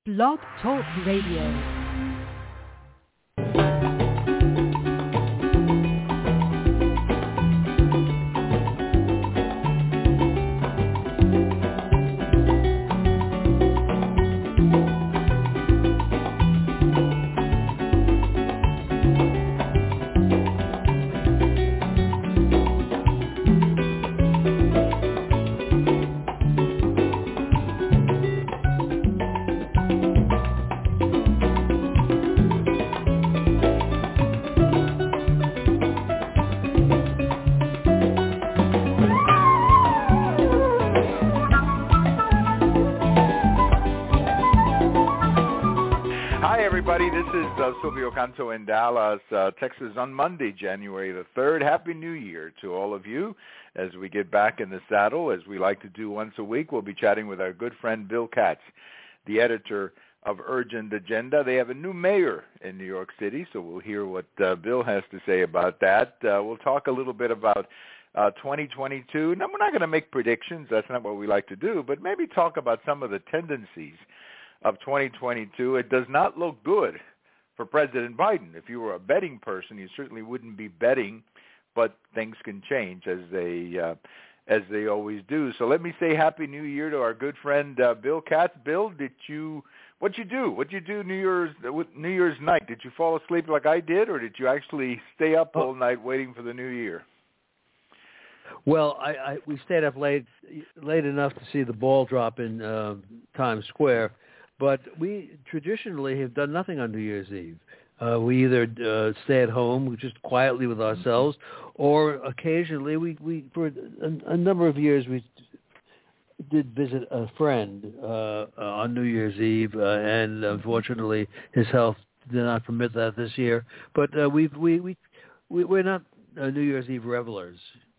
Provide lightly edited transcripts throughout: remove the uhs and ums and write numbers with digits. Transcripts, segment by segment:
Blog Talk Radio. Silvio Canto in Dallas, Texas on Monday, January the 3rd. Happy New Year to all of you as we get back in the saddle. As we like to do once a week, we'll be chatting with our good friend Bill Katz, the editor of Urgent Agenda. They have a new mayor in New York City, so we'll hear what Bill has to say about that. We'll talk a little bit about 2022. Now, we're not going to make predictions. That's not what we like to do, but maybe talk about some of the tendencies of 2022. It does not look good for President Biden. If you were a betting person, you certainly wouldn't be betting, but things can change as they always do. So let me say Happy New Year to our good friend Bill Katz. Bill, what'd you do New Year's night? Did you fall asleep like I did, or did you actually stay up all night waiting for the new year? Well, we stayed up late enough to see the ball drop in Times Square. But we traditionally have done nothing on New Year's Eve. We either stay at home just quietly with ourselves, or occasionally we for a number of years we did visit a friend on New Year's Eve, and unfortunately his health did not permit that this year. But we're not New Year's Eve revelers.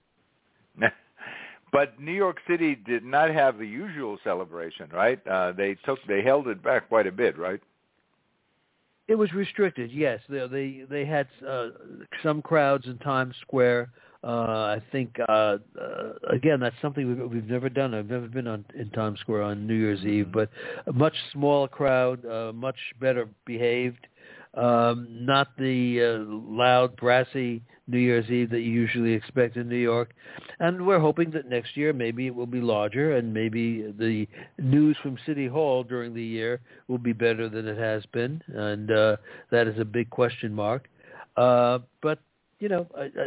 But New York City did not have the usual celebration, right? They held it back quite a bit, right? It was restricted, yes. They had some crowds in Times Square. I think again, that's something we've never done. I've never been in Times Square on New Year's Eve, but a much smaller crowd, much better behaved. Not the loud, brassy New Year's Eve that you usually expect in New York. And we're hoping that next year maybe it will be larger, and maybe the news from City Hall during the year will be better than it has been. And that is a big question mark. But, you know,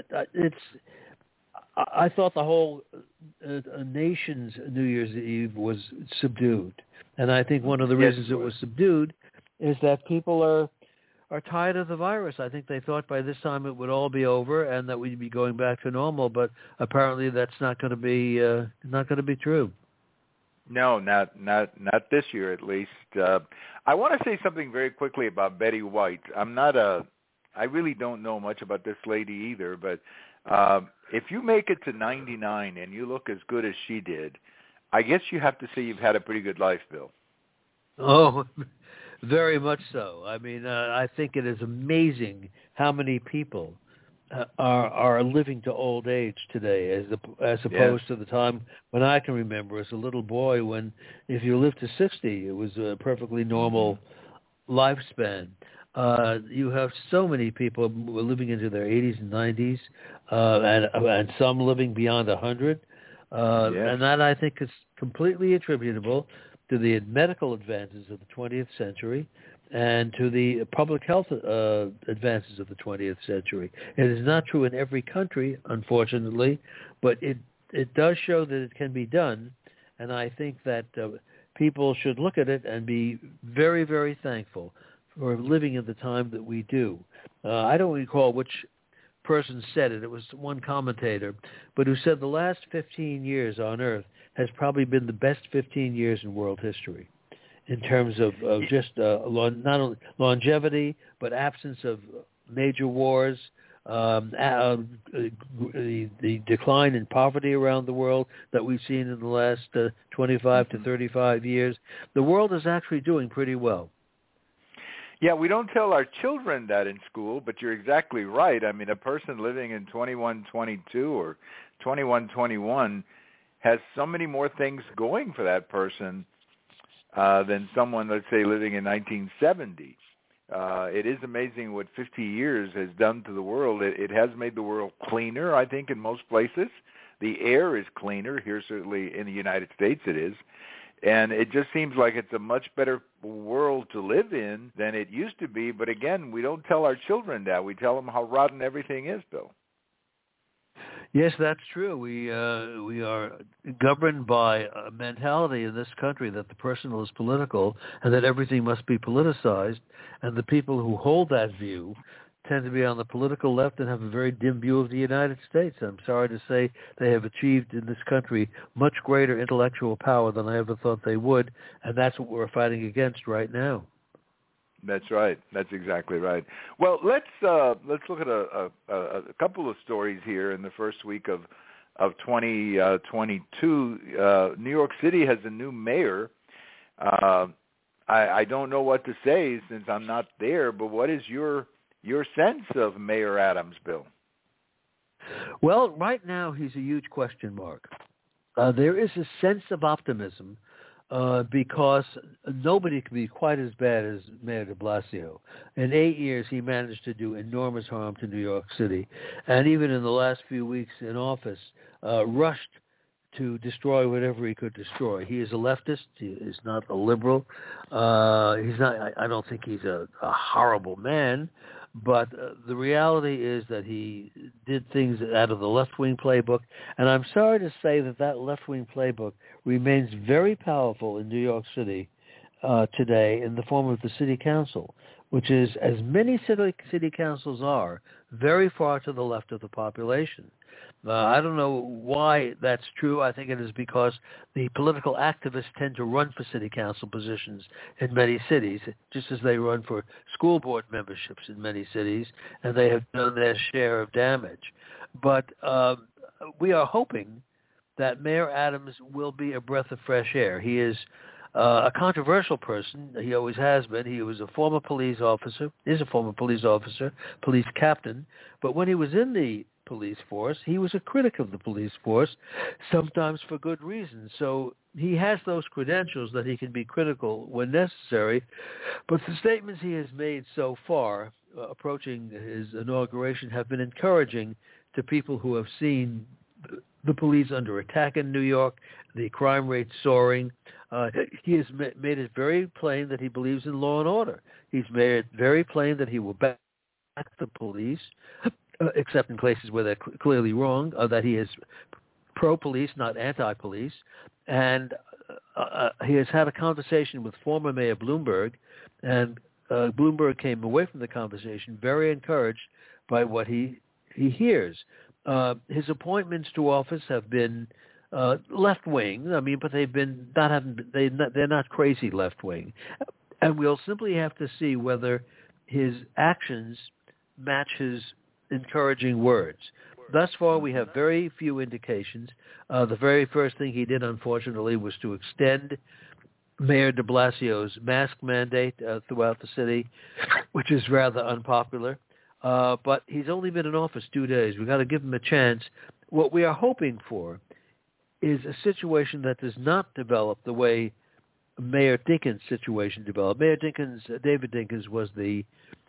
I thought the whole nation's New Year's Eve was subdued. And I think one of the reasons it was subdued is that people are tired of the virus. I think they thought by this time it would all be over and that we'd be going back to normal, but apparently that's not going to be true. No, not this year at least. I want to say something very quickly about Betty White. I really don't know much about this lady either, but if you make it to 99 and you look as good as she did, I guess you have to say you've had a pretty good life, Bill. Oh, very much so. I mean, I think it is amazing how many people are living to old age today, as opposed to the time when I can remember as a little boy, when if you lived to 60, it was a perfectly normal lifespan. You have so many people who are living into their 80s and 90s, and some living beyond 100, and that I think is completely attributable to the medical advances of the 20th century and to the public health advances of the 20th century. It is not true in every country, unfortunately, but it does show that it can be done, and I think that people should look at it and be very, very thankful for living at the time that we do. I don't recall which person said it. It was one commentator, but who said the last 15 years on Earth has probably been the best 15 years in world history in terms of just not only longevity, but absence of major wars, the decline in poverty around the world that we've seen in the last 25 to 35 years. The world is actually doing pretty well. Yeah, we don't tell our children that in school, but you're exactly right. I mean, a person living in 2122 or 2121 has so many more things going for that person than someone, let's say, living in 1970. It is amazing what 50 years has done to the world. It has made the world cleaner, I think, in most places. The air is cleaner here, certainly in the United States it is. And it just seems like it's a much better world to live in than it used to be. But again, we don't tell our children that. We tell them how rotten everything is, Bill. Yes, that's true. We are governed by a mentality in this country that the personal is political and that everything must be politicized. And the people who hold that view tend to be on the political left and have a very dim view of the United States. I'm sorry to say they have achieved in this country much greater intellectual power than I ever thought they would, and that's what we're fighting against right now. That's right. That's exactly right. Well, let's look at a couple of stories here in the first week of 2022. New York City has a new mayor. I don't know what to say since I'm not there, but what is your sense of Mayor Adams, Bill? Well, right now he's a huge question mark. There is a sense of optimism because nobody can be quite as bad as Mayor de Blasio. In 8 years, he managed to do enormous harm to New York City, and even in the last few weeks in office, rushed to destroy whatever he could destroy. He is a leftist. He is not a liberal. He's not. I don't think he's a horrible man, but the reality is that he did things out of the left-wing playbook, and I'm sorry to say that left-wing playbook remains very powerful in New York City today in the form of the city council, which is, as many city councils are, very far to the left of the population. I don't know why that's true. I think it is because the political activists tend to run for city council positions in many cities, just as they run for school board memberships in many cities, and they have done their share of damage. But we are hoping that Mayor Adams will be a breath of fresh air. He is a controversial person. He always has been. He was a former police officer, police captain, but when he was in the police force, he was a critic of the police force, sometimes for good reason. So he has those credentials that he can be critical when necessary, but the statements he has made so far, approaching his inauguration, have been encouraging to people who have seen the police under attack in New York, the crime rate soaring. He has made it very plain that he believes in law and order. He's made it very plain that he will back the police, except in places where they're clearly wrong, that he is pro-police, not anti-police. And he has had a conversation with former Mayor Bloomberg, and Bloomberg came away from the conversation very encouraged by what he hears. His appointments to office have been left-wing, but they're not crazy left-wing. And we'll simply have to see whether his actions match his encouraging words. Thus far, we have very few indications. The very first thing he did, unfortunately, was to extend Mayor de Blasio's mask mandate throughout the city, which is rather unpopular. But he's only been in office 2 days. We've got to give him a chance. What we are hoping for is a situation that does not develop the way Mayor Dinkins' situation developed. David Dinkins, was the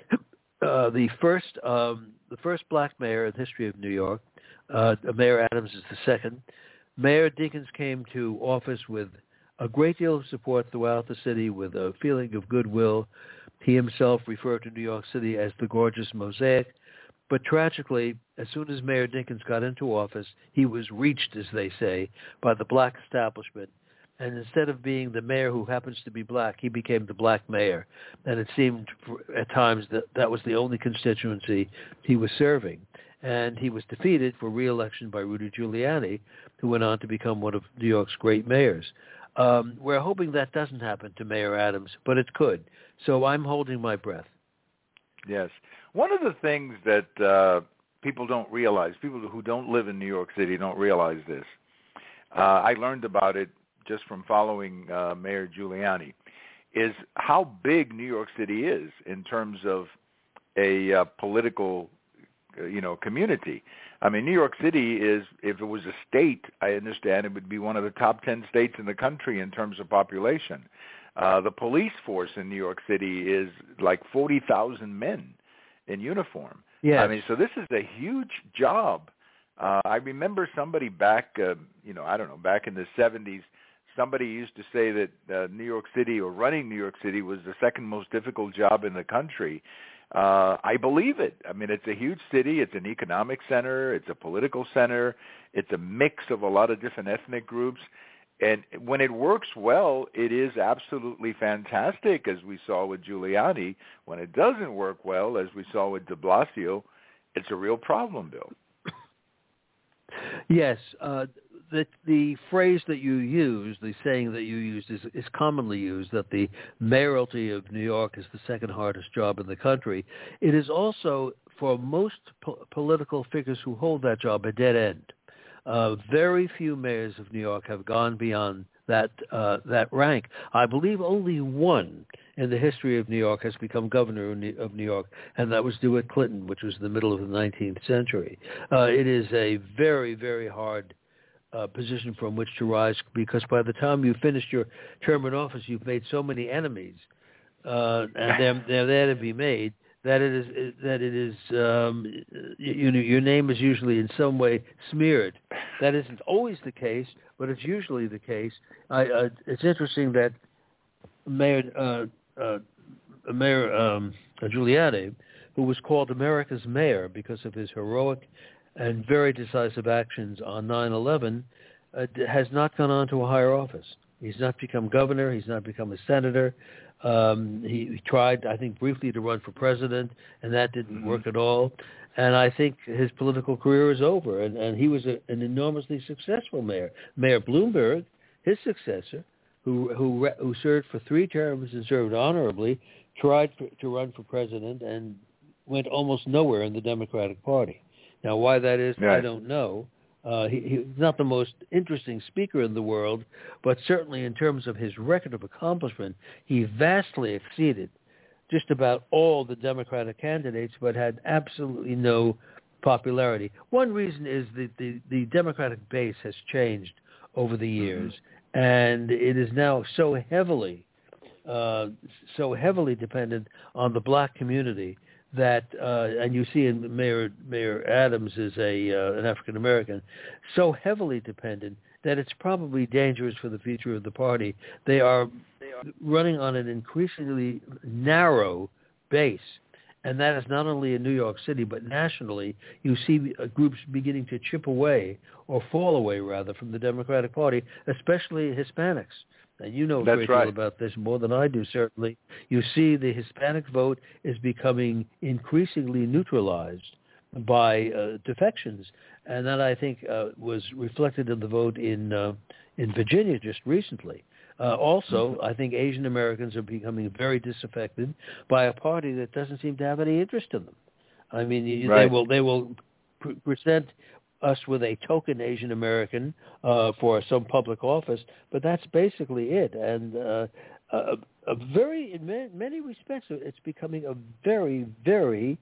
first black mayor in the history of New York. Mayor Adams is the second. Mayor Dinkins came to office with a great deal of support throughout the city, with a feeling of goodwill. He himself referred to New York City as the gorgeous mosaic. But tragically, as soon as Mayor Dinkins got into office, he was reached, as they say, by the black establishment. And instead of being the mayor who happens to be black, he became the black mayor. And it seemed at times that was the only constituency he was serving. And he was defeated for re-election by Rudy Giuliani, who went on to become one of New York's great mayors. We're hoping that doesn't happen to Mayor Adams, but it could. So I'm holding my breath. Yes. One of the things that people don't realize, people who don't live in New York City don't realize this. I learned about it just from following Mayor Giuliani, is how big New York City is in terms of a political, community. I mean, New York City is, if it was a state, I understand it would be one of the top 10 states in the country in terms of population. The police force in New York City is like 40,000 men in uniform. Yes. I mean, so this is a huge job. I remember somebody back, I don't know, back in the 70s, somebody used to say that New York City, or running New York City, was the second most difficult job in the country. I believe it. I mean, it's a huge city. It's an economic center. It's a political center. It's a mix of a lot of different ethnic groups. And when it works well, it is absolutely fantastic, as we saw with Giuliani. When it doesn't work well, as we saw with de Blasio, it's a real problem, Bill. Yes. The phrase that you use, the saying that you used, is commonly used, that the mayoralty of New York is the second hardest job in the country. It is also, for most political figures who hold that job, a dead end. Very few mayors of New York have gone beyond that rank. I believe only one in the history of New York has become governor of New York, and that was DeWitt Clinton, which was in the middle of the 19th century. It is a very, very hard position from which to rise, because by the time you finished your term in office, you've made so many enemies, and they're there to be made, that your name is usually in some way smeared. That isn't always the case, but it's usually the case. It's interesting that Mayor Giuliani, who was called America's mayor because of his heroic and very decisive actions on 9/11, has not gone on to a higher office. He's not become governor. He's not become a senator. He tried, I think, briefly to run for president, and that didn't work at all. And I think his political career is over. And he was an enormously successful mayor. Mayor Bloomberg, his successor, who served for 3 terms and served honorably, tried to run for president and went almost nowhere in the Democratic Party. Now, why that is, I don't know. He's not the most interesting speaker in the world, but certainly in terms of his record of accomplishment, he vastly exceeded just about all the Democratic candidates, but had absolutely no popularity. One reason is that the Democratic base has changed over the years, and it is now so heavily dependent on the black community that, and you see in Mayor Adams is an African American, so heavily dependent that it's probably dangerous for the future of the party. They are running on an increasingly narrow base, and that is not only in New York City, but nationally. You see groups beginning to chip away, or fall away rather, from the Democratic Party, especially Hispanics. And you know a great deal about this, more than I do, certainly. You see the Hispanic vote is becoming increasingly neutralized by defections. And that, I think, was reflected in the vote in Virginia just recently. Also, I think Asian Americans are becoming very disaffected by a party that doesn't seem to have any interest in them. I mean, they will present us with a token Asian American for some public office, but that's basically it. And in many respects, it's becoming a very, very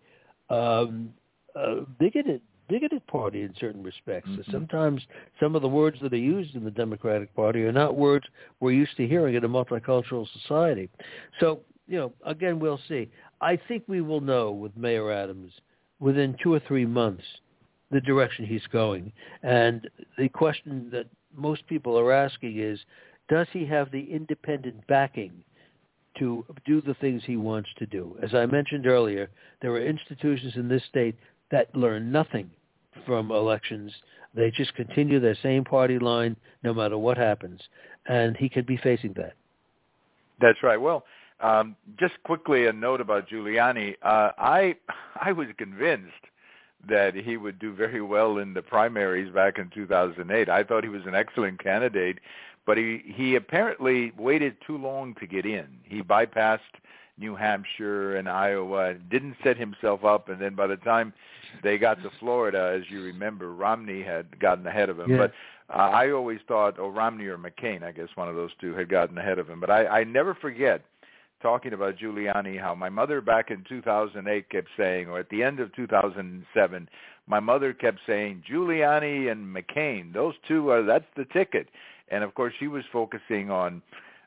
bigoted party in certain respects. Sometimes some of the words that are used in the Democratic Party are not words we're used to hearing in a multicultural society. So, again, we'll see. I think we will know with Mayor Adams within 2 or 3 months the direction he's going. And the question that most people are asking is, does he have the independent backing to do the things he wants to do? As I mentioned earlier, there are institutions in this state that learn nothing from elections. They just continue their same party line no matter what happens. And he could be facing that. That's right. Well, just quickly a note about Giuliani. I was convinced that he would do very well in the primaries back in 2008. I thought he was an excellent candidate, but he apparently waited too long to get in. He bypassed New Hampshire and Iowa, didn't set himself up, and then by the time they got to Florida, as you remember, Romney had gotten ahead of him. Yeah. But I always thought, Romney or McCain, I guess one of those two, had gotten ahead of him. But I never forget talking about Giuliani, how my mother back in 2008 kept saying, or at the end of 2007, my mother kept saying, Giuliani and McCain, those two, that's the ticket. And, of course, she was focusing on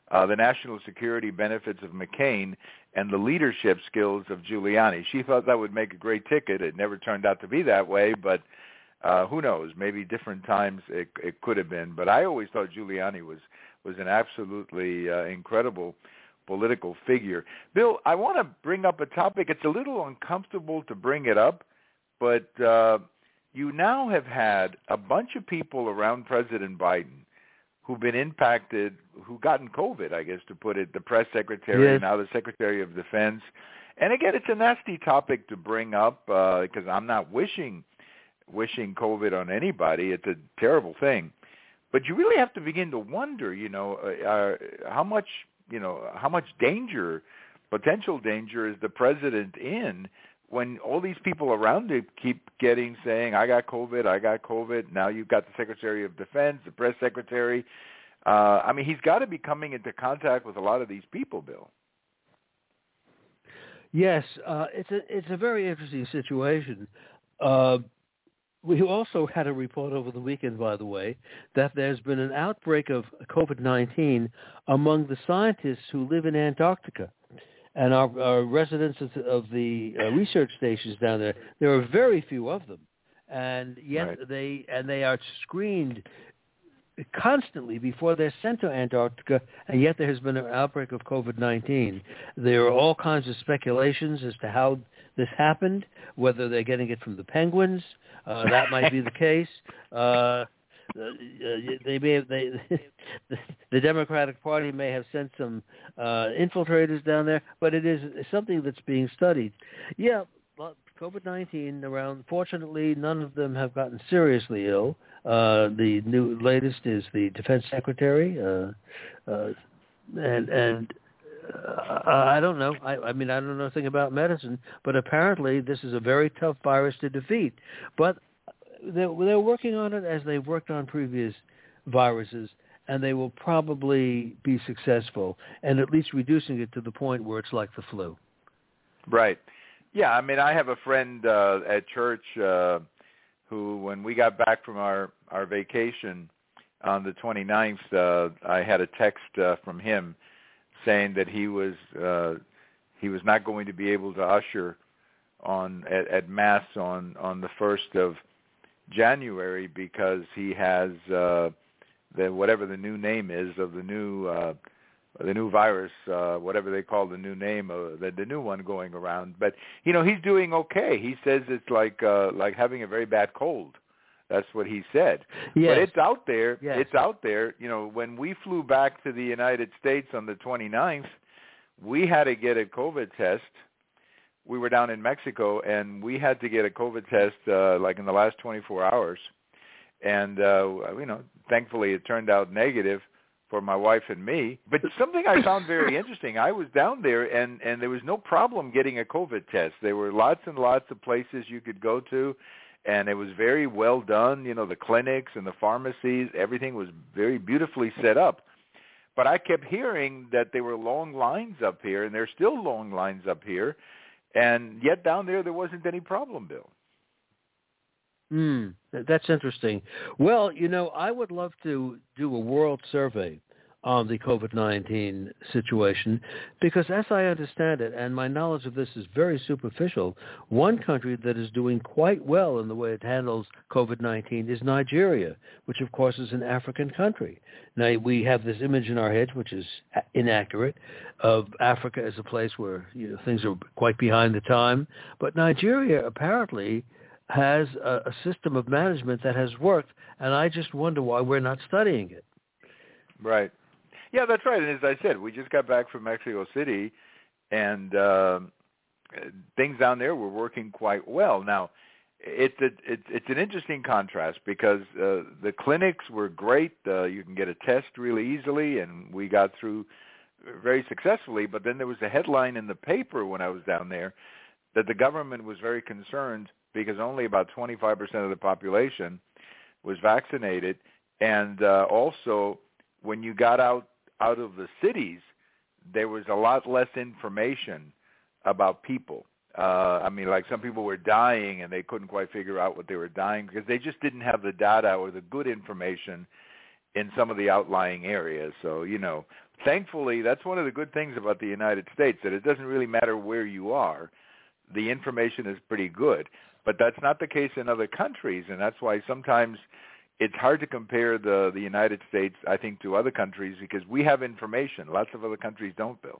the national security benefits of McCain and the leadership skills of Giuliani. She thought that would make a great ticket. It never turned out to be that way, but who knows? Maybe different times it could have been. But I always thought Giuliani was an absolutely incredible political figure. Bill, I want to bring up a topic. It's a little uncomfortable to bring it up, but you now have had a bunch of people around President Biden who've been impacted, who gotten COVID, I guess to put it, the press secretary, yes. Now the Secretary of Defense. And again, it's a nasty topic to bring up because I'm not wishing COVID on anybody. It's a terrible thing. But you really have to begin to wonder, how much danger, potential danger, is the president in when all these people around him keep saying, I got COVID. Now you've got the Secretary of Defense, the press secretary. He's got to be coming into contact with a lot of these people, Bill. Yes, it's a very interesting situation. We also had a report over the weekend, by the way, that there's been an outbreak of COVID-19 among the scientists who live in Antarctica and our residents of the research stations down there. There are very few of them, and yet they are screened constantly before they're sent to Antarctica, and yet there has been an outbreak of COVID-19. There are all kinds of speculations as to how this happened, whether they're getting it from the penguins. That might be the case. The Democratic Party may have sent some infiltrators down there, but it is something that's being studied. Yeah, COVID-19 around. Fortunately, none of them have gotten seriously ill. The latest is the Defense Secretary, and I don't know. I don't know anything about medicine, but apparently this is a very tough virus to defeat. But they're working on it as they've worked on previous viruses, and they will probably be successful, and at least reducing it to the point where it's like the flu. Right. Yeah, I have a friend at church who, when we got back from our vacation on the 29th, I had a text from him saying that he was not going to be able to usher at Mass on the 1st of January because he has whatever the new name is of the new virus, whatever they call the new name of the new one going around. But he's doing okay. He says it's like having a very bad cold. That's what he said. Yes. But it's out there. Yes. It's out there. When we flew back to the United States on the 29th, we had to get a COVID test. We were down in Mexico, and we had to get a COVID test in the last 24 hours. And, thankfully it turned out negative for my wife and me. But something I found very interesting, I was down there, and there was no problem getting a COVID test. There were lots and lots of places you could go to, and it was very well done. The clinics and the pharmacies, everything was very beautifully set up. But I kept hearing that there were long lines up here, and there's still long lines up here, and yet down there wasn't any problem, Bill. That's interesting. Well, I would love to do a world survey on the COVID-19 situation because as I understand it, and my knowledge of this is very superficial, one country that is doing quite well in the way it handles COVID-19 is Nigeria, which of course is an African country. Now, we have this image in our heads, which is inaccurate, of Africa as a place where things are quite behind the time. But Nigeria apparently has a system of management that has worked, and I just wonder why we're not studying it. Right. Yeah, that's right. And as I said, we just got back from Mexico City, and things down there were working quite well. Now, it's an interesting contrast because the clinics were great. You can get a test really easily, and we got through very successfully. But then there was a headline in the paper when I was down there that the government was very concerned because only about 25% of the population was vaccinated. And also, when you got out of the cities, there was a lot less information about people. Some people were dying and they couldn't quite figure out what they were dying because they just didn't have the data or the good information in some of the outlying areas. So, thankfully, that's one of the good things about the United States, that it doesn't really matter where you are. The information is pretty good. But that's not the case in other countries, and that's why sometimes it's hard to compare the United States, I think, to other countries, because we have information. Lots of other countries don't, Bill.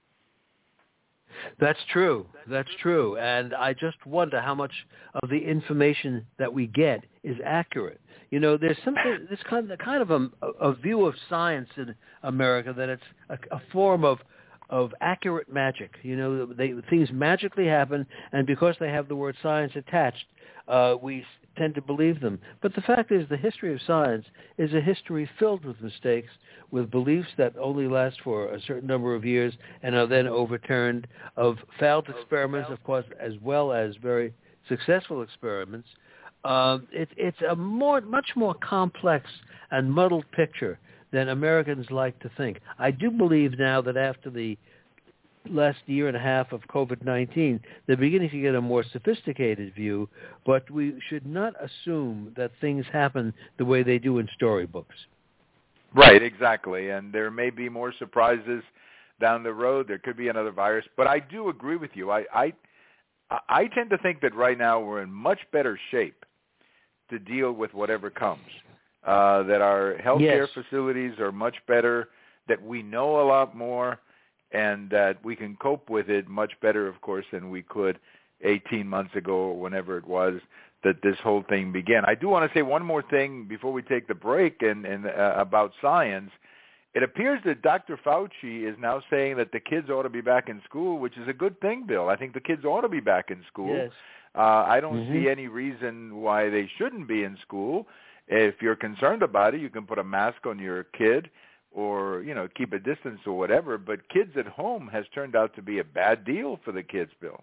That's true. That's true. And I just wonder how much of the information that we get is accurate. You know, there's something, this kind of a view of science in America, that it's a form of accurate magic. You know, things magically happen, and because they have the word science attached, we tend to believe them. But the fact is, the history of science is a history filled with mistakes, with beliefs that only last for a certain number of years and are then overturned, of failed experiments, of course, as well as very successful experiments. It's a much more complex and muddled picture than Americans like to think. I do believe now that after the last year and a half of COVID-19, they're beginning to get a more sophisticated view, but we should not assume that things happen the way they do in storybooks. Right, exactly. And there may be more surprises down the road. There could be another virus. But I do agree with you. I tend to think that right now we're in much better shape to deal with whatever comes. That our healthcare facilities are much better, that we know a lot more, and that we can cope with it much better, of course, than we could 18 months ago or whenever it was that this whole thing began. I do want to say one more thing before we take the break and about science. It appears that Dr. Fauci is now saying that the kids ought to be back in school, which is a good thing, Bill. I think the kids ought to be back in school. Yes. I don't see any reason why they shouldn't be in school. If you're concerned about it, you can put a mask on your kid or, you know, keep a distance or whatever. But kids at home has turned out to be a bad deal for the kids, Bill.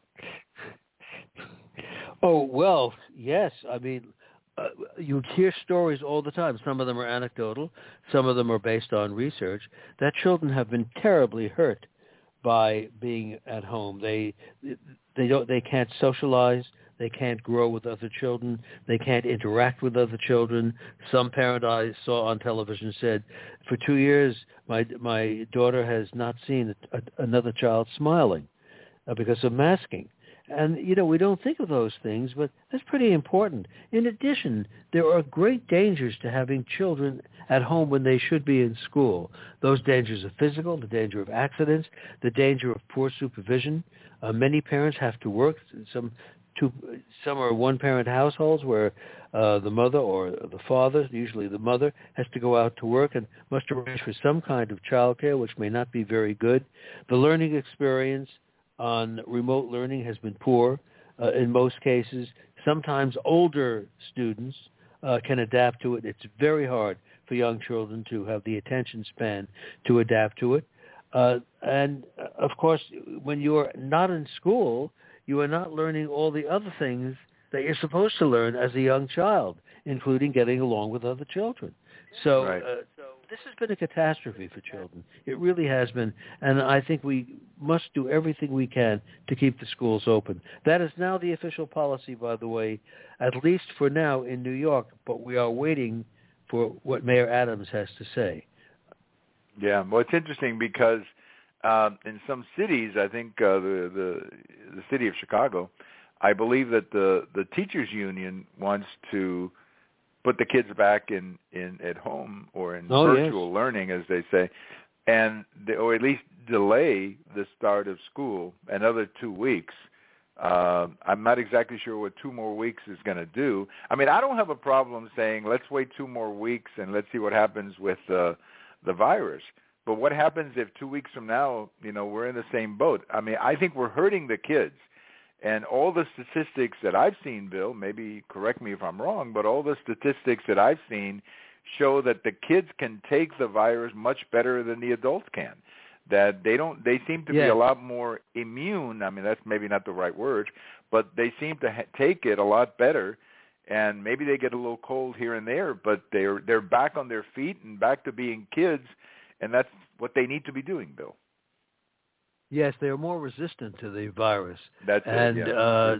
Oh, well, yes. I mean, you hear stories all the time. Some of them are anecdotal. Some of them are based on research, that children have been terribly hurt by being at home. They can't socialize. They can't grow with other children. They can't interact with other children. Some parent I saw on television said, for 2 years, my daughter has not seen another child smiling because of masking. And, you know, we don't think of those things, but that's pretty important. In addition, there are great dangers to having children at home when they should be in school. Those dangers are physical, the danger of accidents, the danger of poor supervision. Many parents have to work. Some are one-parent households where the mother or the father, usually the mother, has to go out to work and must arrange for some kind of childcare, which may not be very good. The learning experience on remote learning has been poor in most cases. Sometimes older students can adapt to it. It's very hard for young children to have the attention span to adapt to it. And, of course, when you're not in school, you are not learning all the other things that you're supposed to learn as a young child, including getting along with other children. So this has been a catastrophe for children. It really has been. And I think we must do everything we can to keep the schools open. That is now the official policy, by the way, at least for now in New York. But we are waiting for what Mayor Adams has to say. Yeah, well, it's interesting because in some cities, I think the city of Chicago, I believe that the teachers union wants to put the kids back in at home or in virtual learning, as they say, and or at least delay the start of school another 2 weeks. I'm not exactly sure what 2 more weeks is going to do. I mean, I don't have a problem saying let's wait 2 more weeks and let's see what happens with the virus. But what happens if 2 weeks from now, you know, we're in the same boat? I mean, I think we're hurting the kids. And all the statistics that I've seen, Bill, maybe correct me if I'm wrong, but all the statistics that I've seen show that the kids can take the virus much better than the adults can. That they seem to be a lot more immune. I mean, that's maybe not the right word, but they seem to take it a lot better. And maybe they get a little cold here and there, but they're back on their feet and back to being kids, and that's what they need to be doing, Bill. Yes, they are more resistant to the virus. That's and, it,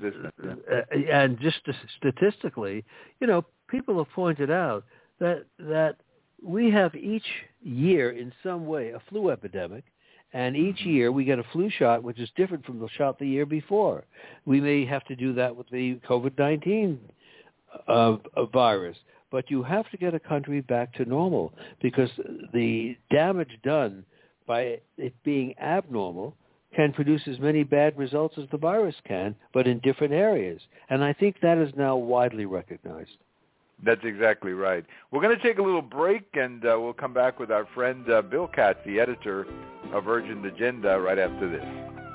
yeah. And just statistically, you know, people have pointed out that we have each year in some way a flu epidemic, and each year we get a flu shot which is different from the shot the year before. We may have to do that with the COVID-19 virus, but you have to get a country back to normal because the damage done by it being abnormal can produce as many bad results as the virus can, but in different areas. And I think that is now widely recognized. That's exactly right. We're going to take a little break, and we'll come back with our friend Bill Katz, the editor of Urgent Agenda, right after this.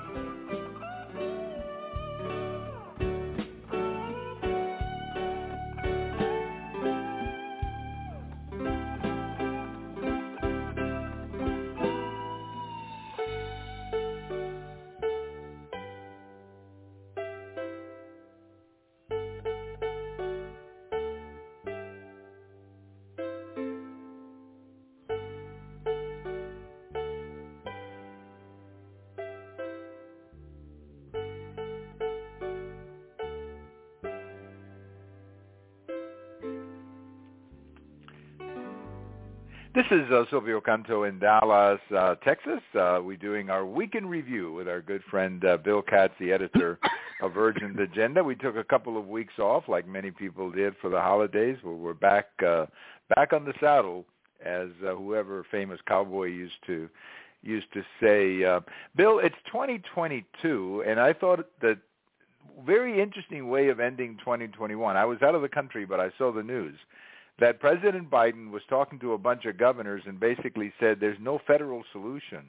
This is Silvio Canto in Dallas, Texas. We're doing our weekend review with our good friend Bill Katz, the editor of Urgent Agenda. We took a couple of weeks off, like many people did for the holidays. We're back on the saddle, as whoever famous cowboy used to say. Bill, it's 2022, and I thought that very interesting way of ending 2021. I was out of the country, but I saw the news that President Biden was talking to a bunch of governors and basically said there's no federal solution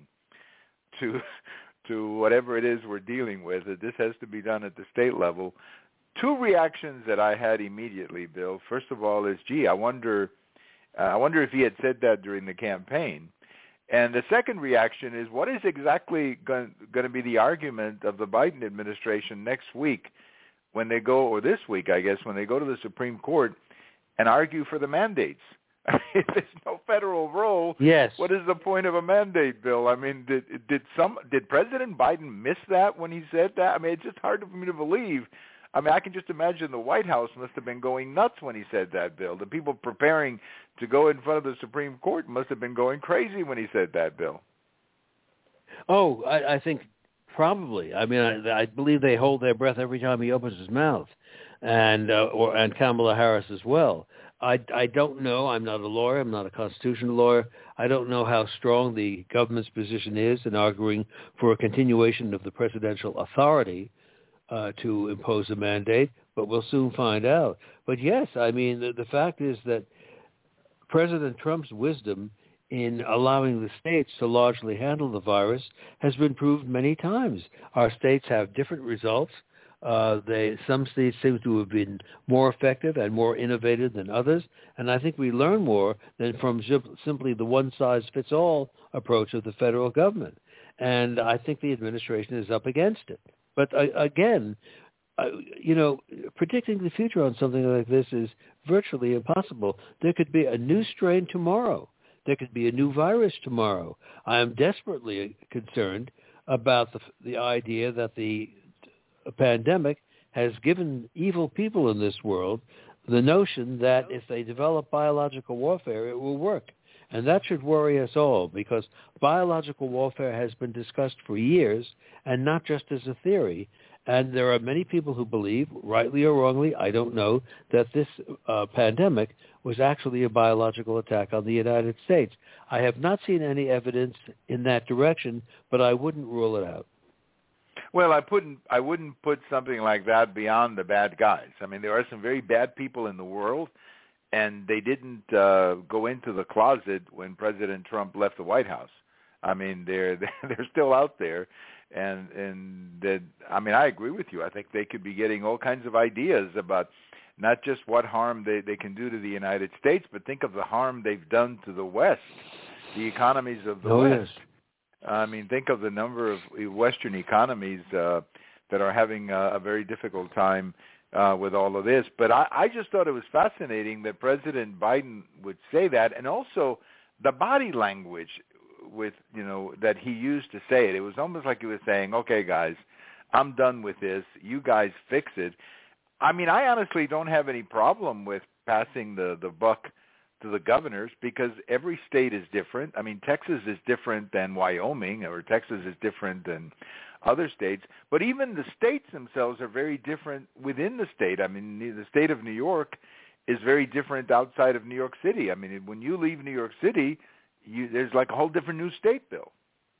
to whatever it is we're dealing with, that this has to be done at the state level. Two reactions that I had immediately, Bill. First of all is, gee, I wonder if he had said that during the campaign. And the second reaction is, what is exactly going to be the argument of the Biden administration next week when they go, or this week, I guess, when they go to the Supreme Court and argue for the mandates? If there's no federal role, yes, what is the point of a mandate, Bill? I mean, did President Biden miss that when he said that? I mean, it's just hard for me to believe. I mean, I can just imagine the White House must have been going nuts when he said that, Bill. The people preparing to go in front of the Supreme Court must have been going crazy when he said that, Bill. Oh, I think probably. I mean, I believe they hold their breath every time he opens his mouth, and Kamala Harris as well. I don't know. I'm not a lawyer. I'm not a constitutional lawyer. I don't know how strong the government's position is in arguing for a continuation of the presidential authority to impose a mandate, but we'll soon find out. But yes, I mean, the fact is that President Trump's wisdom in allowing the states to largely handle the virus has been proved many times. Our states have different results. Some states seem to have been more effective and more innovative than others, and I think we learn more than from simply the one-size-fits-all approach of the federal government. And I think the administration is up against it. But again, predicting the future on something like this is virtually impossible. There could be a new strain tomorrow. There could be a new virus tomorrow. I am desperately concerned about the idea that the pandemic has given evil people in this world the notion that if they develop biological warfare, it will work. And that should worry us all, because biological warfare has been discussed for years, and not just as a theory. And there are many people who believe, rightly or wrongly, I don't know, that this pandemic was actually a biological attack on the United States. I have not seen any evidence in that direction, but I wouldn't rule it out. Well, I wouldn't put something like that beyond the bad guys. I mean, there are some very bad people in the world, and they didn't go into the closet when President Trump left the White House. I mean, they're still out there, and that, I mean, I agree with you. I think they could be getting all kinds of ideas about not just what harm they can do to the United States, but think of the harm they've done to the West, the economies of the West. Yes. I mean, think of the number of Western economies that are having a very difficult time with all of this. But I just thought it was fascinating that President Biden would say that, and also the body language with, that he used to say it. It was almost like he was saying, okay, guys, I'm done with this. You guys fix it. I mean, I honestly don't have any problem with passing the buck to the governors because every state is different. I mean, Texas is different than Wyoming, or Texas is different than other states. But even the states themselves are very different within the state. I mean, the state of New York is very different outside of New York City. I mean, when you leave New York City, there's like a whole different new state, Bill.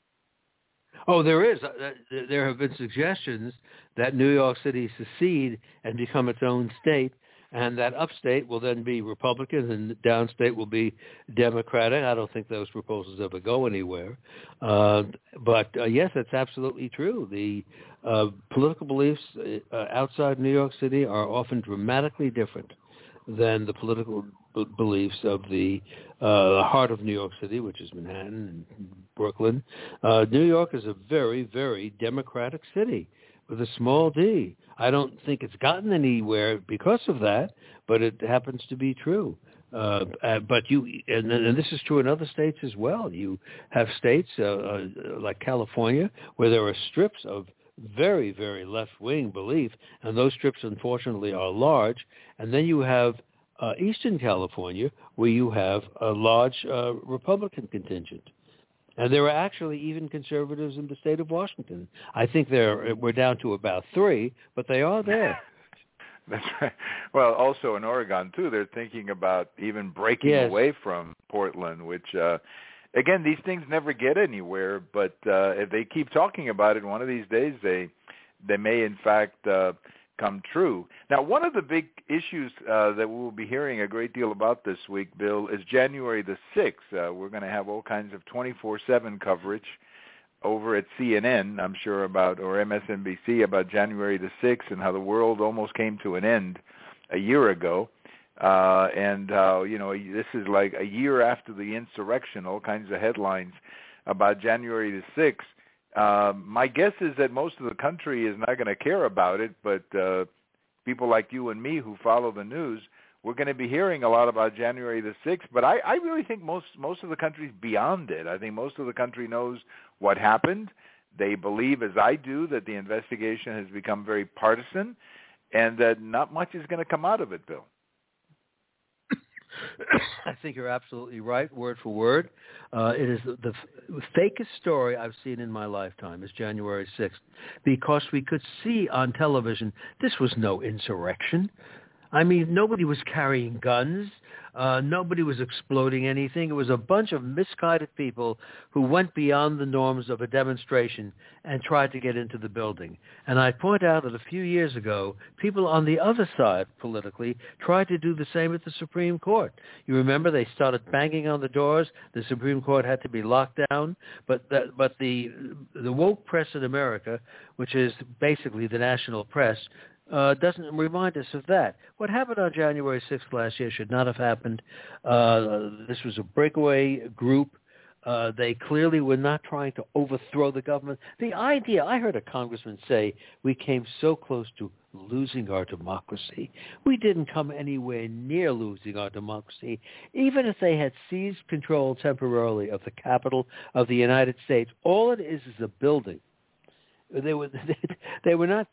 Oh, there is. There have been suggestions that New York City secede and become its own state, and that upstate will then be Republican and downstate will be Democratic. I don't think those proposals ever go anywhere. But yes, that's absolutely true. The political beliefs outside New York City are often dramatically different than the political beliefs of the heart of New York City, which is Manhattan and Brooklyn. New York is a very, very democratic city with a small d. I don't think it's gotten anywhere because of that, but it happens to be true. But and this is true in other states as well. You have states like California where there are strips of very, very left-wing belief, and those strips, unfortunately, are large. And then you have Eastern California, where you have a large Republican contingent. And there are actually even conservatives in the state of Washington. I think we're down to about 3, but they are there. That's right. Well, also in Oregon, too, they're thinking about even breaking away from Portland, which, again, these things never get anywhere. But if they keep talking about it, one of these days they may, in fact, come true. Now, one of the big issues that we'll be hearing a great deal about this week, Bill, is January the 6th. We're going to have all kinds of 24/7 coverage over at CNN, I'm sure, or MSNBC about January the 6th and how the world almost came to an end a year ago. And this is like a year after the insurrection, all kinds of headlines about January the 6th. My guess is that most of the country is not going to care about it, but people like you and me who follow the news, we're going to be hearing a lot about January the 6th. But I really think most of the country's beyond it. I think most of the country knows what happened. They believe, as I do, that the investigation has become very partisan and that not much is going to come out of it, Bill. I think you're absolutely right, word for word. It is the fakest story I've seen in my lifetime is January 6th, because we could see on television this was no insurrection. I mean, nobody was carrying guns. Nobody was exploding anything. It was a bunch of misguided people who went beyond the norms of a demonstration and tried to get into the building. And I point out that a few years ago, people on the other side politically tried to do the same at the Supreme Court. You remember they started banging on the doors. The Supreme Court had to be locked down. But the woke press in America, which is basically the national press, doesn't remind us of that. What happened on January 6th last year should not have happened. This was a breakaway group. They clearly were not trying to overthrow the government. The idea, I heard a congressman say, we came so close to losing our democracy. We didn't come anywhere near losing our democracy. Even if they had seized control temporarily of the Capitol of the United States, all it is a building. They were not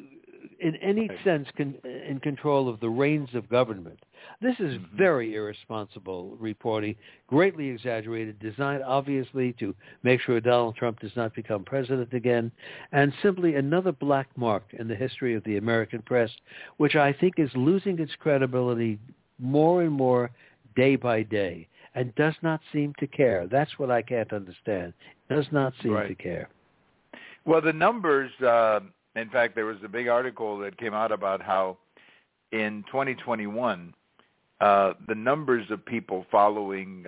in any sense in control of the reins of government. This is very irresponsible reporting, greatly exaggerated, designed obviously to make sure Donald Trump does not become president again, and simply another black mark in the history of the American press, which I think is losing its credibility more and more day by day, and does not seem to care. That's what I can't understand. Does not seem to care. Well, the numbers, in fact, there was a big article that came out about how in 2021, the numbers of people following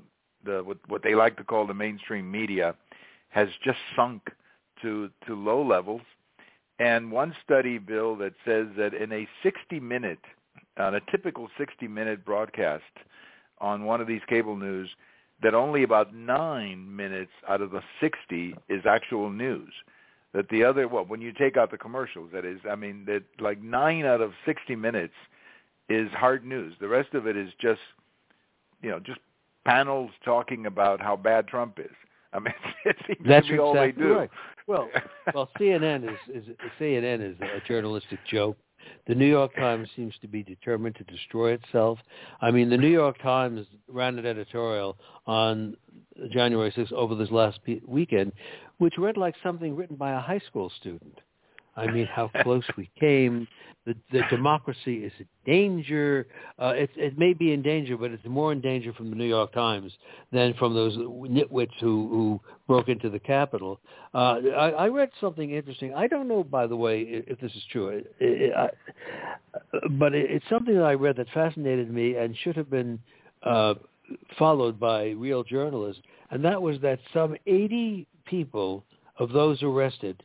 what they like to call the mainstream media has just sunk to low levels. And one study, Bill, that says that in a 60-minute, on a typical 60-minute broadcast on one of these cable news, that only about 9 minutes out of the 60 is actual news. That the other, when you take out the commercials, that is, I mean, that like 9 out of 60 minutes is hard news. The rest of it is just panels talking about how bad Trump is. I mean, it seems That's to be all exactly they do. Right. Well, CNN is a journalistic joke. The New York Times seems to be determined to destroy itself. I mean, the New York Times ran an editorial on January 6th over this last weekend, which read like something written by a high school student. I mean, how close we came. The democracy is in danger. It may be in danger, but it's more in danger from the New York Times than from those nitwits who broke into the Capitol. I read something interesting. I don't know, by the way, if this is true, but it's something that I read that fascinated me and should have been followed by real journalists, and that was that some 80 people of those arrested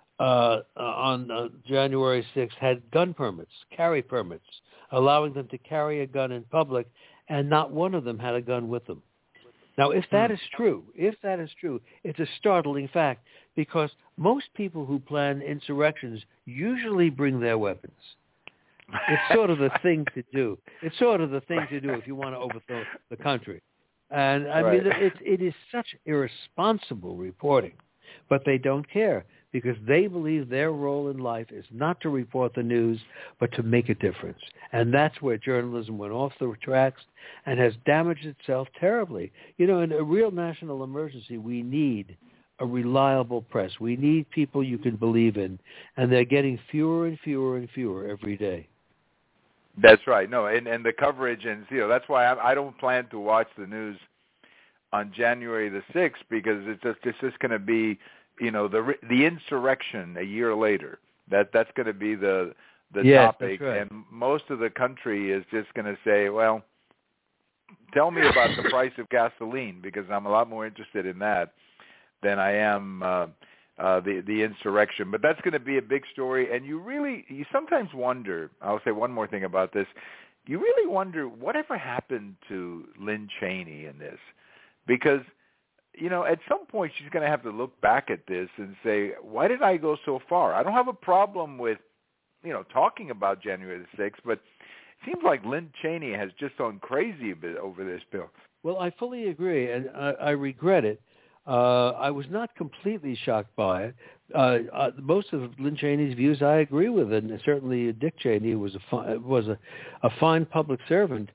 on January 6th had gun permits, carry permits, allowing them to carry a gun in public, and not one of them had a gun with them. Now, if that is true, it's a startling fact, because most people who plan insurrections usually bring their weapons. It's sort of the thing to do. It's sort of the thing to do if you want to overthrow the country. And I mean, it is such irresponsible reporting, but they don't care, because they believe their role in life is not to report the news, but to make a difference. And that's where journalism went off the tracks and has damaged itself terribly. You know, in a real national emergency, we need a reliable press. We need people you can believe in, and they're getting fewer and fewer and fewer every day. That's right. No, and the coverage, and that's why I don't plan to watch the news on January the 6th, because it's just going to be, the insurrection a year later. That's going to be the topic, right. And most of the country is just going to say, well, tell me about the price of gasoline, because I'm a lot more interested in that than I am the insurrection. But that's going to be a big story, and you sometimes wonder, I'll say one more thing about this, you really wonder whatever happened to Lynn Cheney in this, because at some point she's going to have to look back at this and say, why did I go so far? I don't have a problem with, talking about January the 6th, but it seems like Lynn Cheney has just gone crazy a bit over this, Bill. Well, I fully agree, and I regret it. I was not completely shocked by it. Most of Lynn Cheney's views I agree with, and certainly Dick Cheney was a fine public servant,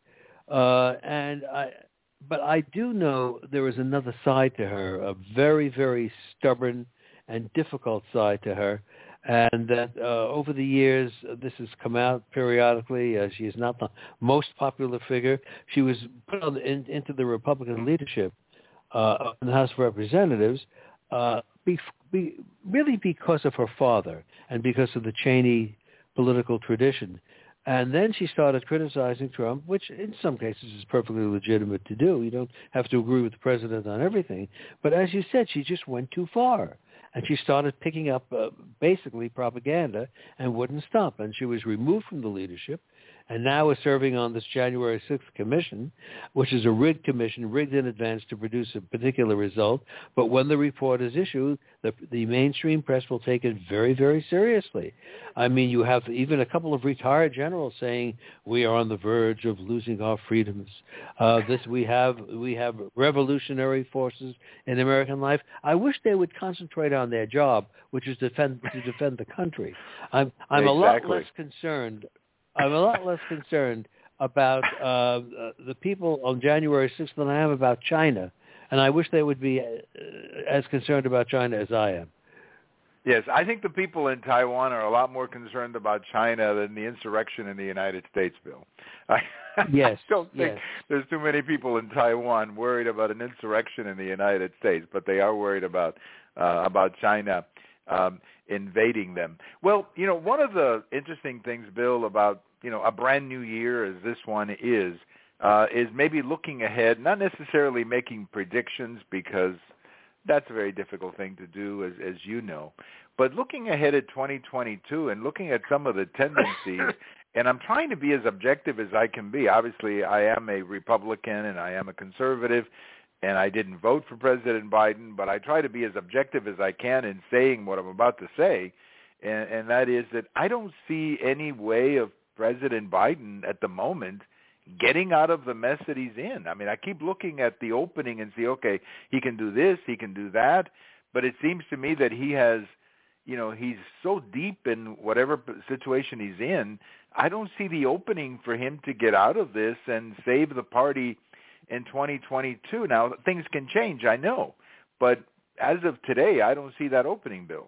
But I do know there is another side to her, a very, very stubborn and difficult side to her, and that over the years, this has come out periodically. She is not the most popular figure. She was put into the Republican leadership in the House of Representatives really because of her father and because of the Cheney political tradition. And then she started criticizing Trump, which in some cases is perfectly legitimate to do. You don't have to agree with the president on everything. But as you said, she just went too far. And she started picking up basically propaganda and wouldn't stop. And she was removed from the leadership and now is serving on this January 6th commission, which is a rigged commission, rigged in advance to produce a particular result. But when the report is issued, the mainstream press will take it very, very seriously. I mean, you have even a couple of retired generals saying, we are on the verge of losing our freedoms. We have revolutionary forces in American life. I wish they would concentrate on their job, which is to defend the country. I'm exactly. a lot less concerned. I'm a lot less concerned about the people on January 6th than I am about China, and I wish they would be as concerned about China as I am. Yes, I think the people in Taiwan are a lot more concerned about China than the insurrection in the United States, Bill. I don't think there's too many people in Taiwan worried about an insurrection in the United States, but they are worried about China invading them. Well, one of the interesting things, Bill, about, a brand new year as this one is maybe looking ahead, not necessarily making predictions, because that's a very difficult thing to do, as you know, but looking ahead at 2022 and looking at some of the tendencies, and I'm trying to be as objective as I can be. Obviously, I am a Republican and I am a conservative, and I didn't vote for President Biden, but I try to be as objective as I can in saying what I'm about to say, and that is that I don't see any way of President Biden at the moment getting out of the mess that he's in. I mean, I keep looking at the opening and see, okay, he can do this, he can do that, but it seems to me that he has he's so deep in whatever situation he's in. I don't see the opening for him to get out of this and save the party in 2022. Now, things can change, I know, but as of today, I don't see that opening, Bill.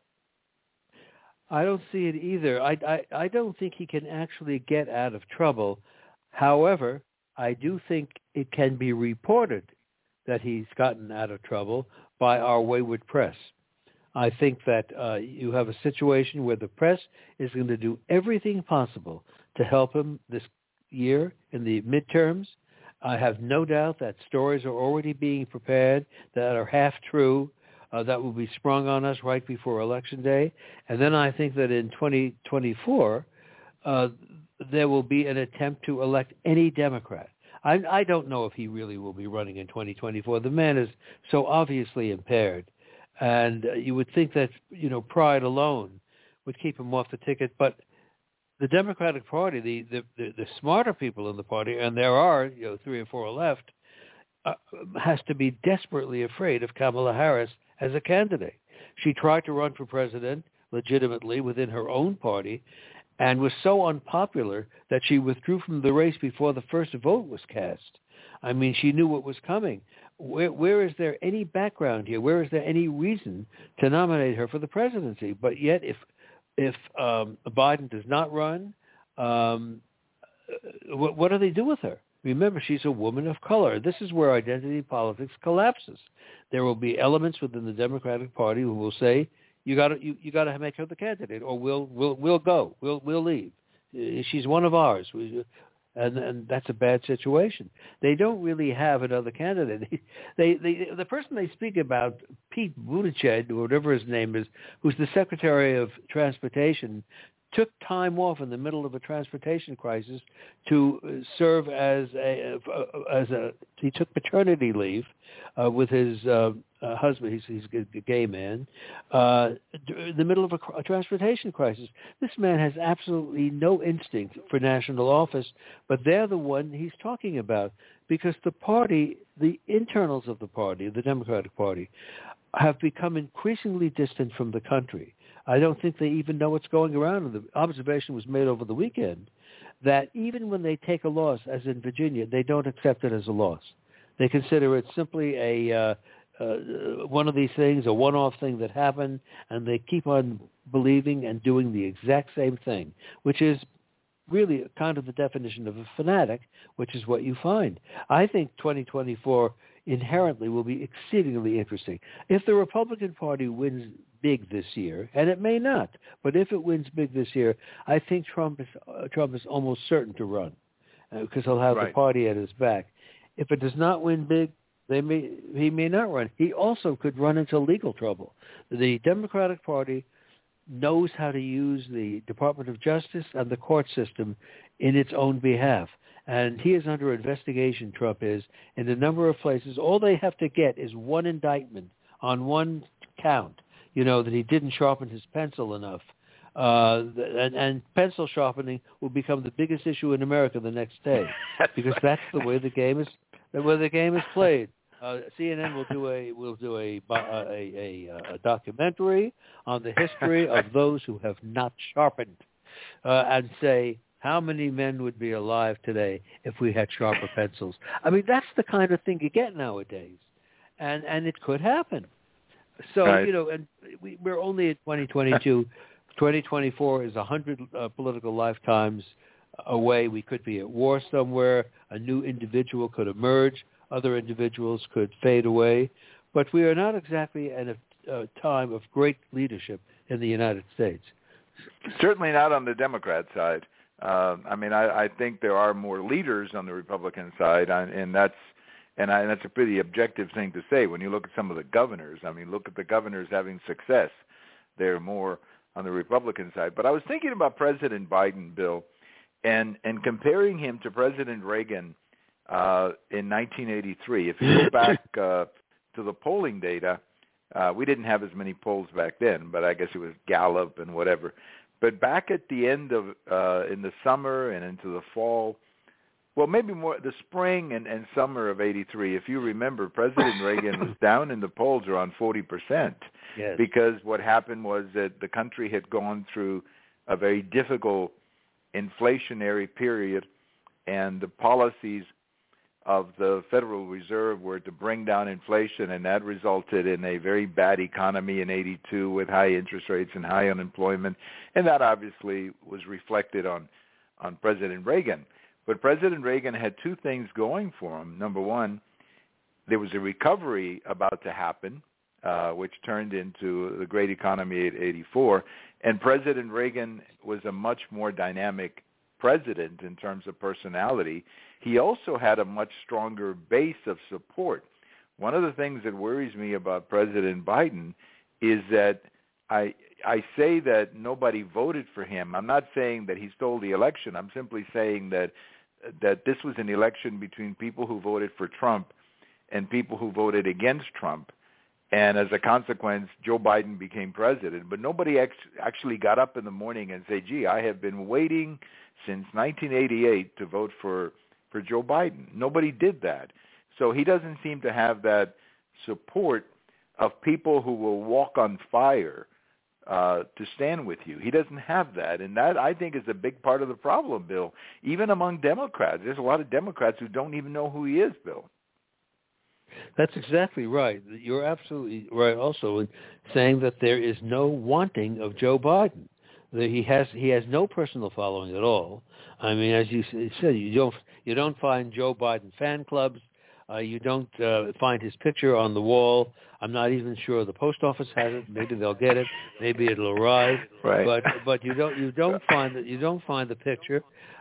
I don't see it either. I don't think he can actually get out of trouble. However, I do think it can be reported that he's gotten out of trouble by our wayward press. I think that you have a situation where the press is going to do everything possible to help him this year in the midterms. I have no doubt that stories are already being prepared that are half true, that will be sprung on us right before Election Day. And then I think that in 2024, there will be an attempt to elect any Democrat. I don't know if he really will be running in 2024. The man is so obviously impaired. And you would think that, pride alone would keep him off the ticket. But the Democratic Party, the smarter people in the party, and there are 3 or 4 left, has to be desperately afraid of Kamala Harris as a candidate. She tried to run for president legitimately within her own party and was so unpopular that she withdrew from the race before the first vote was cast. I mean, she knew what was coming. Where is there any background here? Where is there any reason to nominate her for the presidency? But yet, if Biden does not run, what do they do with her? Remember, she's a woman of color. This is where identity politics collapses. There will be elements within the Democratic Party who will say, "You got to make her the candidate, or we'll go. We'll leave. She's one of ours." And that's a bad situation. They don't really have another candidate. The person they speak about, Pete Buttigieg, or whatever his name is, who's the Secretary of Transportation, took time off in the middle of a transportation crisis to serve he took paternity leave with his husband. He's a gay man in the middle of a transportation crisis. This man has absolutely no instinct for national office, but they're the one he's talking about, because the party, the internals of the party, the Democratic Party, have become increasingly distant from the country. I don't think they even know what's going around. And the observation was made over the weekend that even when they take a loss, as in Virginia, they don't accept it as a loss. They consider it simply a one of these things, a one-off thing that happened, and they keep on believing and doing the exact same thing, which is really kind of the definition of a fanatic, which is what you find. I think 2024 inherently will be exceedingly interesting. If the Republican Party wins big this year, and it may not, but if it wins big this year, I think Trump is almost certain to run because he'll have the party at his back. If it does not win big, he may not run. He also could run into legal trouble. The Democratic Party knows how to use the Department of Justice and the court system in its own behalf. And he is under investigation, Trump is, in a number of places. All they have to get is one indictment on one count, that he didn't sharpen his pencil enough. And pencil sharpening will become the biggest issue in America the next day, because that's the way the game is played. CNN will do a documentary on the history of those who have not sharpened, and say, how many men would be alive today if we had sharper pencils? I mean, that's the kind of thing you get nowadays, and it could happen. So, and we're only at 2022. 2024 is 100 political lifetimes away. We could be at war somewhere. A new individual could emerge. Other individuals could fade away. But we are not exactly at a time of great leadership in the United States. Certainly not on the Democrat side. I think there are more leaders on the Republican side, and that's a pretty objective thing to say. When you look at some of the governors, look at the governors having success. They're more on the Republican side. But I was thinking about President Biden, Bill, and comparing him to President Reagan in 1983. If you go back to the polling data, we didn't have as many polls back then, but I guess it was Gallup and whatever. But back at the end of in the summer and into the fall, well, maybe more the spring and summer of '83. If you remember, President Reagan was down in the polls around 40%. Yes. Because what happened was that the country had gone through a very difficult inflationary period, and the policies of the Federal Reserve were to bring down inflation, and that resulted in a very bad economy in '82 with high interest rates and high unemployment, and that obviously was reflected on President Reagan. But President Reagan had two things going for him. Number one, there was a recovery about to happen, which turned into the great economy at '84, and President Reagan was a much more dynamic president in terms of personality. He also had a much stronger base of support. One of the things that worries me about President Biden is that I say that nobody voted for him. I'm not saying that he stole the election. I'm simply saying that this was an election between people who voted for Trump and people who voted against Trump. And as a consequence, Joe Biden became president. But nobody actually got up in the morning and said, gee, I have been waiting since 1988 to vote for Joe Biden. Nobody did that. So he doesn't seem to have that support of people who will walk on fire to stand with you. He doesn't have that. And that, I think, is a big part of the problem, Bill. Even among Democrats, there's a lot of Democrats who don't even know who he is, Bill. That's exactly right. You're absolutely right also in saying that there is no wanting of Joe Biden. That he has no personal following at all. I mean, as you said, you don't find Joe Biden fan clubs. You don't find his picture on the wall. I'm not even sure the post office has it. Maybe they'll get it. Maybe it'll arrive. Right. But you don't find the picture.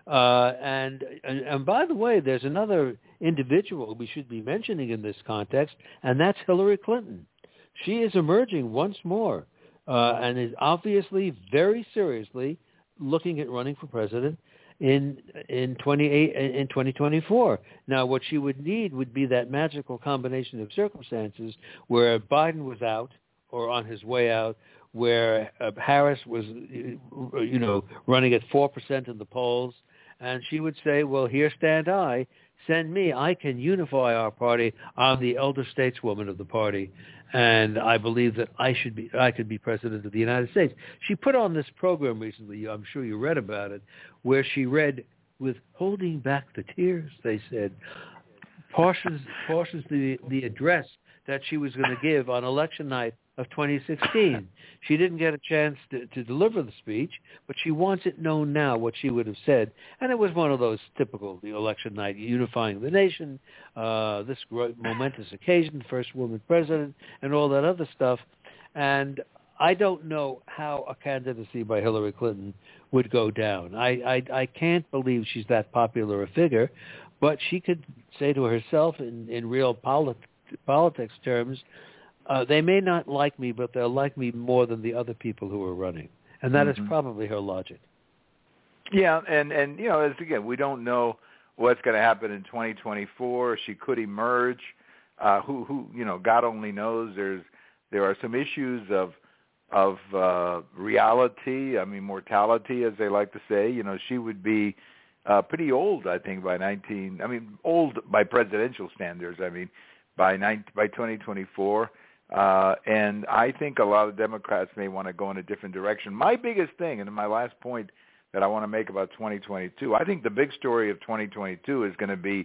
And by the way, there's another individual we should be mentioning in this context, and that's Hillary Clinton. She is emerging once more, and is obviously very seriously looking at running for president in 2024. Now, what she would need would be that magical combination of circumstances where Biden was out or on his way out, where Harris was, running at 4% in the polls, and she would say, well, here stand I, send me, I can unify our party. I'm the elder stateswoman of the party, and I believe that I could be president of the United States. She put on this program recently, I'm sure you read about it, where she read, with holding back the tears, they said, portions the address that she was going to give on election night of 2016. She didn't get a chance to deliver the speech, but she wants it known now what she would have said. And it was one of those typical, the election night, unifying the nation, this great momentous occasion, first woman president, and all that other stuff. And I don't know how a candidacy by Hillary Clinton would go down. I can't believe she's that popular a figure, but she could say to herself in real politics terms, they may not like me, but they'll like me more than the other people who are running. And that is probably her logic. Yeah, and as again, we don't know what's going to happen in 2024. She could emerge. Who God only knows. There are some issues of reality. I mean, mortality, as they like to say. She would be pretty old, I think, old by presidential standards. I mean, by 2024. And I think a lot of Democrats may want to go in a different direction. My biggest thing, and my last point that I want to make about 2022, I think the big story of 2022 is going to be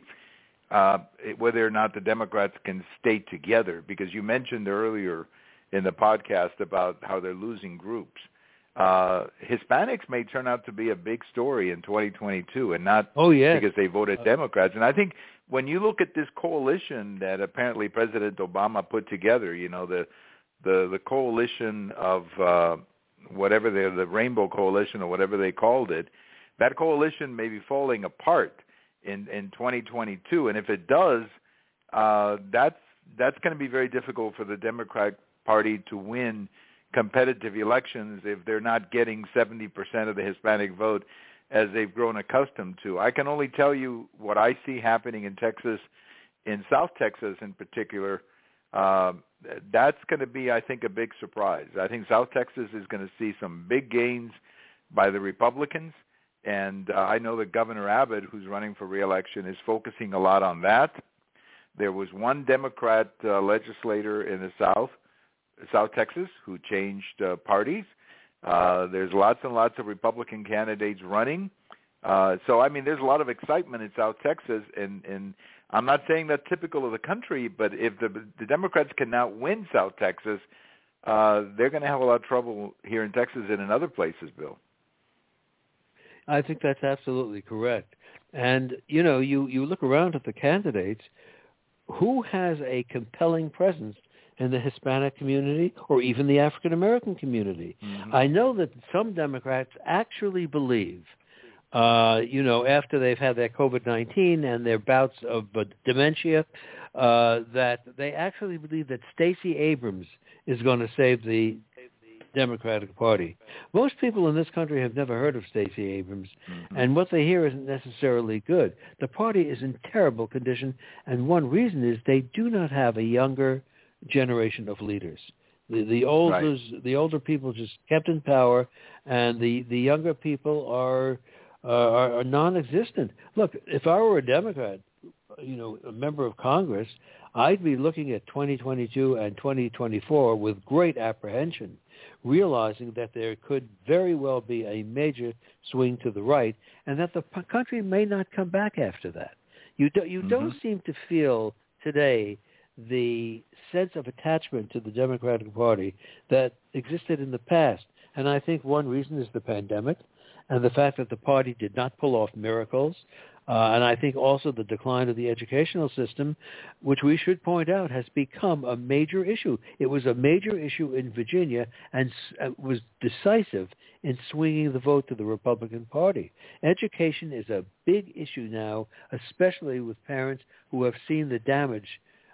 whether or not the Democrats can stay together, because you mentioned earlier in the podcast about how they're losing groups. Hispanics may turn out to be a big story in 2022, and not because they voted Democrats. And I think when you look at this coalition that apparently President Obama put together, the coalition of whatever the Rainbow Coalition or whatever they called it, that coalition may be falling apart in 2022. And if it does, that's going to be very difficult for the Democratic Party to win competitive elections if they're not getting 70% of the Hispanic vote as they've grown accustomed to. I can only tell you what I see happening in Texas, in South Texas in particular. That's going to be, I think, a big surprise. I think South Texas is going to see some big gains by the Republicans, And I know that Governor Abbott, who's running for re-election, is focusing a lot on that. There was one Democrat legislator in the South Texas, who changed parties. There's lots and lots of Republican candidates running. So, I mean, there's a lot of excitement in South Texas, and I'm not saying that's typical of the country, but if the Democrats can now win South Texas, they're going to have a lot of trouble here in Texas and in other places, Bill. I think that's absolutely correct. And, you know, you look around at the candidates, who has a compelling presence in the Hispanic community or even the African American community? Mm-hmm. I know that some Democrats actually believe, you know, after they've had their COVID-19 and their bouts of dementia, that they actually believe that Stacey Abrams is going to save the Democratic Party. Most people in this country have never heard of Stacey Abrams, mm-hmm. and what they hear isn't necessarily good. The party is in terrible condition, and one reason is they do not have a younger generation of leaders. The older people just kept in power, and the younger people are non-existent. Look, if I were a Democrat, you know, a member of Congress, I'd be looking at 2022 and 2024 with great apprehension, realizing that there could very well be a major swing to the right, and that the country may not come back after that. You mm-hmm. don't seem to feel today the sense of attachment to the Democratic Party that existed in the past. And I think one reason is the pandemic and the fact that the party did not pull off miracles. And I think also the decline of the educational system, which we should point out has become a major issue. It was a major issue in Virginia and was decisive in swinging the vote to the Republican Party. Education is a big issue now, especially with parents who have seen the damage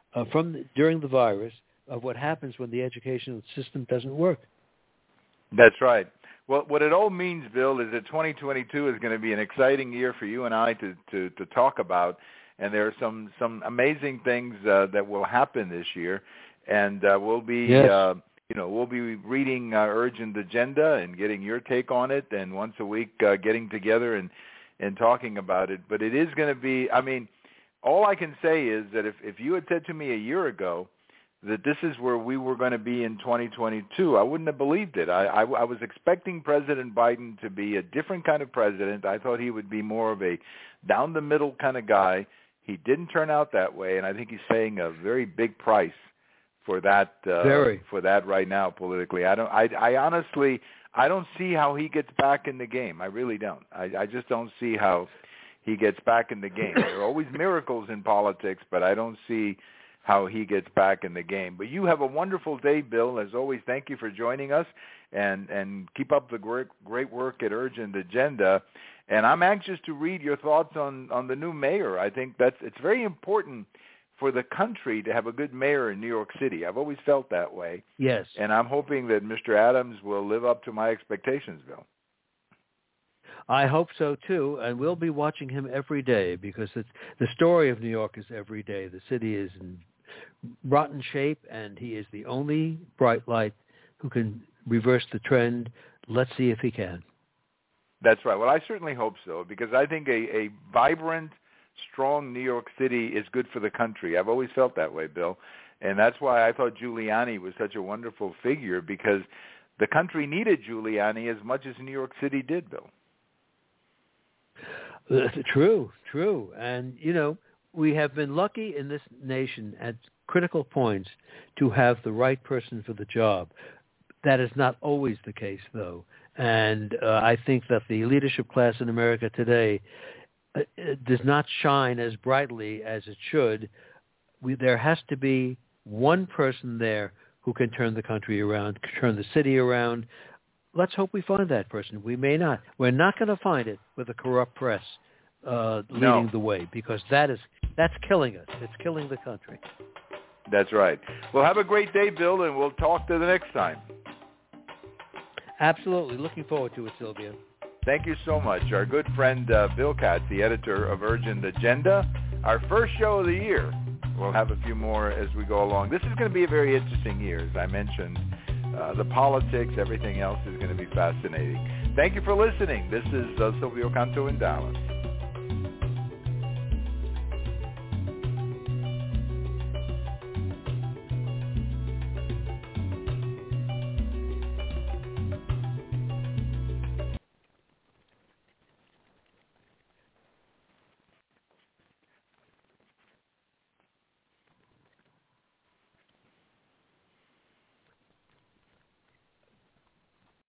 during the virus of what happens when the educational system doesn't work. That's right. Well, what it all means, Bill, is that 2022 is going to be an exciting year for you and I to talk about, and there are some amazing things that will happen this year, and we'll be we'll be reading Urgent Agenda and getting your take on it, and once a week getting together and talking about it. But it is going to be, I mean, all I can say is that if you had said to me a year ago that this is where we were going to be in 2022, I wouldn't have believed it. I was expecting President Biden to be a different kind of president. I thought he would be more of a down-the-middle kind of guy. He didn't turn out that way, and I think he's paying a very big price for that. For that right now politically. I honestly don't see how he gets back in the game. I really don't. I just don't see how he gets back in the game. There are always miracles in politics, but I don't see how he gets back in the game. But you have a wonderful day, Bill. As always, thank you for joining us, and keep up the great work at Urgent Agenda. And I'm anxious to read your thoughts on the new mayor. I think it's very important for the country to have a good mayor in New York City. I've always felt that way. Yes. And I'm hoping that Mr. Adams will live up to my expectations, Bill. I hope so, too, and we'll be watching him every day because the story of New York is every day. The city is in rotten shape, and he is the only bright light who can reverse the trend. Let's see if he can. That's right. Well, I certainly hope so, because I think a vibrant, strong New York City is good for the country. I've always felt that way, Bill, and that's why I thought Giuliani was such a wonderful figure, because the country needed Giuliani as much as New York City did, Bill. True. And, you know, we have been lucky in this nation at critical points to have the right person for the job. That is not always the case, though. And I think that the leadership class in America today does not shine as brightly as it should. There has to be one person there who can turn the country around, turn the city around. Let's hope we find that person. We may not. We're not going to find it with a corrupt press leading the way, because that's killing us. It's killing the country. That's right. Well, have a great day, Bill, and we'll talk to the next time. Absolutely. Looking forward to it, Sylvia. Thank you so much. Our good friend Bill Katz, the editor of Urgent Agenda. Our first show of the year. We'll have a few more as we go along. This is going to be a very interesting year, as I mentioned. The politics, everything else is going to be fascinating. Thank you for listening. This is Silvio Canto in Dallas.